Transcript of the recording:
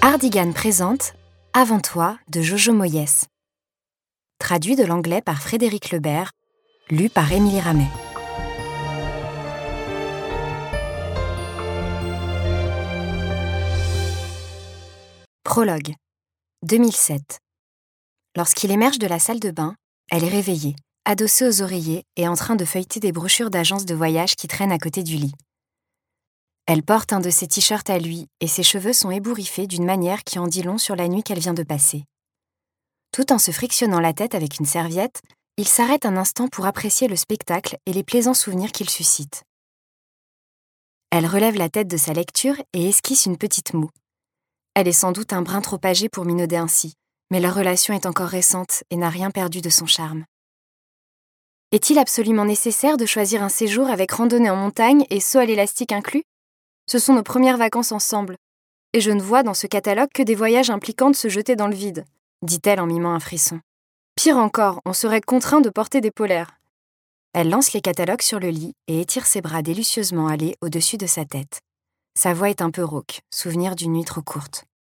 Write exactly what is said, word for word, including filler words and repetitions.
Hardigan présente Avant toi de Jojo Moyes. Traduit de l'anglais par Frédéric Lebert, lu par Émilie Ramet. Prologue. deux mille sept. Lorsqu'il émerge de la salle de bain, elle est réveillée, adossée aux oreillers et en train de feuilleter des brochures d'agences de voyage qui traînent à côté du lit. Elle porte un de ses t-shirts à lui et ses cheveux sont ébouriffés d'une manière qui en dit long sur la nuit qu'elle vient de passer. Tout en se frictionnant la tête avec une serviette, il s'arrête un instant pour apprécier le spectacle et les plaisants souvenirs qu'il suscite. Elle relève la tête de sa lecture et esquisse une petite moue. Elle est sans doute un brin trop âgée pour minauder ainsi, mais leur relation est encore récente et n'a rien perdu de son charme. Est-il absolument nécessaire de choisir un séjour avec randonnée en montagne et saut à l'élastique inclus ? Ce sont nos premières vacances ensemble, et je ne vois dans ce catalogue que des voyages impliquant de se jeter dans le vide, dit-elle en mimant un frisson. Pire encore, on serait contraint de porter des polaires. Elle lance les catalogues sur le lit et étire ses bras délicieusement hâlés au-dessus de sa tête. Sa voix est un peu rauque, souvenir d'une nuit trop courte.